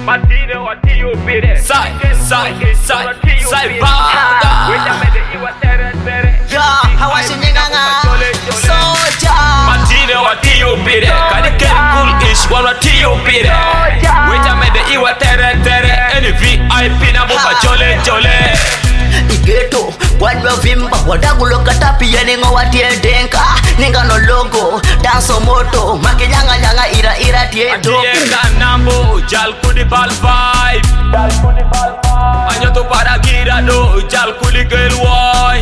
Matine wati upire. Sai baga. Wita mede iwa tere. Hawashi nyinganga Soja Matine wati upire. Kani cool ish wati upire. Wita mede iwa tere. Any VIP na buka jole. Igeto wadwa vimba wadagulo katapi ya ningo watie denka ninga no logo danso moto makinyanga ira tieto Atieka nambo jal kudi bal vibe Anyoto para gira do jal kuli girl boy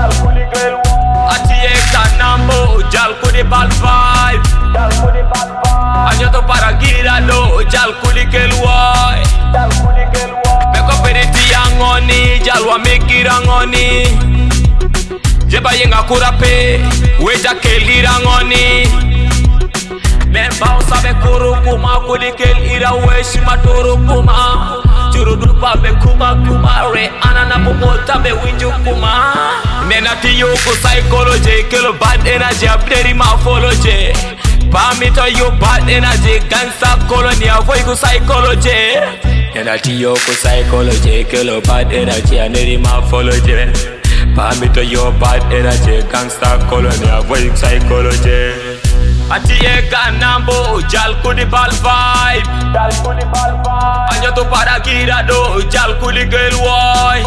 Atieka nambo jal kudi bal vibe Anyoto para gira do jal kuli girl boy Meko periti angoni jal wa megira ngoni Jeba yenga kurape weja kelira ngoni Memba usabe kurukuma kulikel ira weshi maturukuma Churudupa be kuma re anana bumota be winjukuma Nena tiyoko psychology kilo bad energy abderi morphology Pamito yo bad energy gangsta colony avoid psychology Nena tiyoko psychology kilo bad energy aneri morphology Pamito yo bad energy gangsta colony avoid psychology Atieka nambo jal kudi bal vibe Anyoto para gira do jal kudi girl boy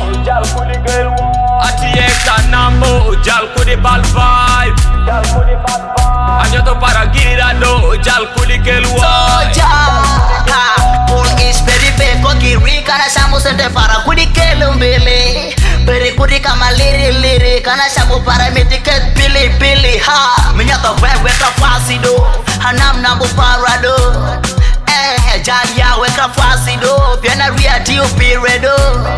Atieka nambo jal kudi bal vibe Anyoto para gira do jal kudi girl boy Soja Pun is peri beko kiri kana shamu sente para kudi kelumbili Peri kudi kama liri kana shamu para mitiket pili ha Minyata weka fasido hanam nambu parado Jalia weka fasido piana ria tiu piredo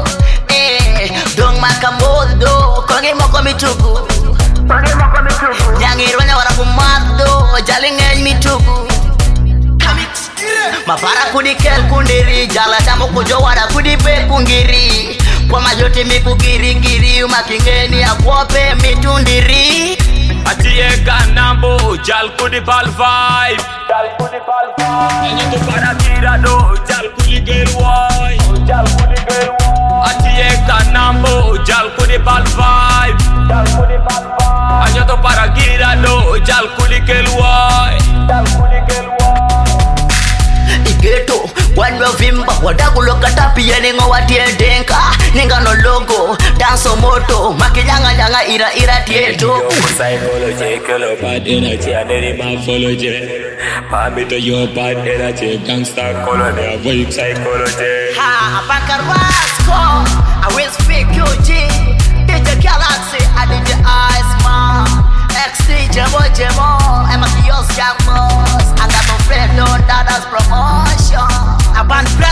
Dong makamodo kongi moko mitugu Yangi ronya wara kumado jali ngeny mitugu Mapara kudi kel kundiri jala chambo kujo wara kudi pe kungiri Kwa majote miku giri umakingeni ya kuope mitundiri Atieka nambo jal kudi bal vibe Anyoto para gira do jal kudi girl boy Atieka nambo jal kudi bal vibe Anyoto para gira do jal kudi girl boy Igeto wadwa vimba wadagulo katapi ya ningo watie denka ninga no logo danso moto makinyanga ira tieto Psychology kilo bad energy aneri morphology Pamito yo bad energy gangsta colony avoid psychology Ha Bakarwasko I will speak UG DJ Galaxy I DJ Iceman XD Jemo I'm a Kios Young Boss I got no friend on that as promotion I want